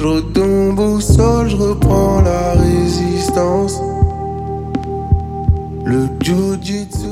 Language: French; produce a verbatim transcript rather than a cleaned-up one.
Je retombe au sol, je reprends la résistance. Le jiu-jitsu